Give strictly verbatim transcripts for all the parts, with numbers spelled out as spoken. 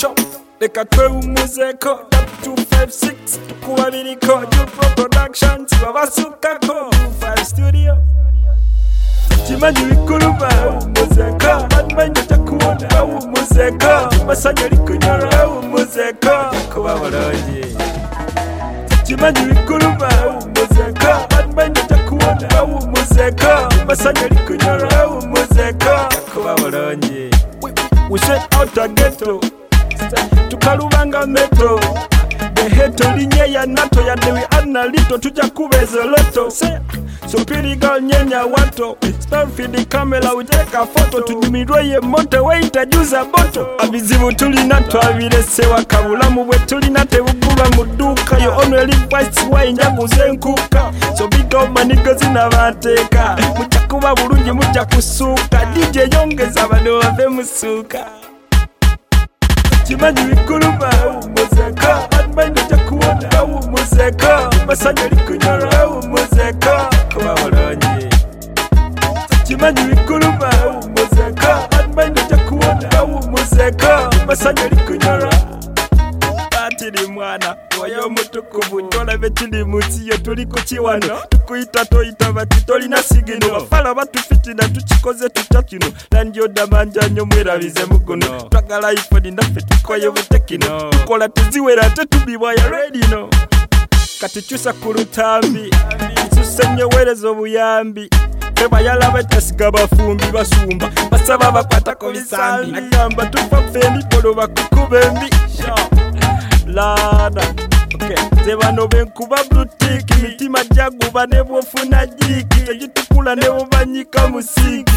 shop leka twewumuzeko two five six tukubabiriko Jupro Productions babasukako two five studio Chimanyi bikuluma umuzeko Badmanya takuona umuzeko Masanya likunyora umuzeko Kuba bulungi Chimanyi bikuluma umuzeko Badmanya takuona umuzeko Masanya likunyora umuzeko Kuba bulungi We straight out a ghetto tukalubanga meto beheto linye ya nato ya dewi analito tuja kubeze loto se so pretty girl nyenya wato stand for the camera we take a photo tunyumirwe ye monte we itajuza boto abizibu tulina twabirese wakabulamu bwe tulina tebugulwa mu dduuka yo only voice way njaguze nkuka so big up manigo zinabateeka mujja kuba bulungi mujja kusuuka D J yongeza bano bave musuuka Chimanyi bikuluma umuzeko Badmanya takuona umuzeko Masanya likunyora umuzeko Kuba bulungi Chimanyi bikuluma umuzeko Badmanya takuona umuzeko Masanya likunyora Batiri mwana oyo mutukuvu tolabe tuli munsi yo tuli ku kiwano tukuyita toyita bati tolina sigino bafala batufitina tukikoze tutakino nanjoda manja nyo mwerabize muguno twagala iPhone ndaffe tukoye butekino tukola tuziwera tetubibwa ya ready no kati chusa ku lutambi tusenye werezo obuyambi Eba yalaba tasiga bafumbi basumba basaba bakwata ko bisambi agamba tufa fendi polo bakukubembi Lada, okay. Zebano benkuba blutiki mitima jaguba nebo funa jiki tejitukula nebo banyika musiki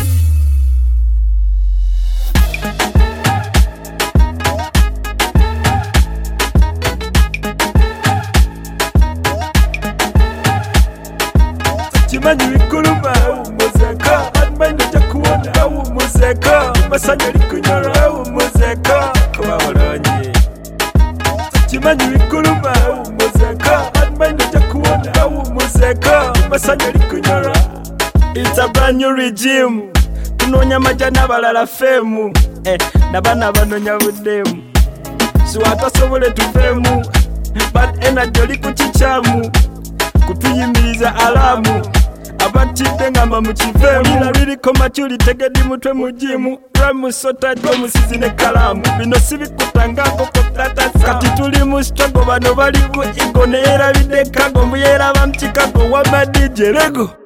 Chimanyi bikuluma umuzeko Badmanya takuona umuzeko Masanya likunyora umuzeko Kuba bulungi Chimanyi bikuluma umuzeko Badmanya takuona umuzeko Masanya likunyora It's a brand new regime Tunonya majana balala femu Eh, nabana banonya budemu Siwatasobole tufemu Bad energy oli kuchichamu Kutuyimiriza alamu Abatide ngamba mukivemu Lina liliko machuli tegedi mutwe mujimu Ramu sota domu sizi ne kalamu Bino sibikutangako kotata Kati tuli mu struggle bano bali ku ego Ne era bide kago mbuyera bamchikago Wama D J Lego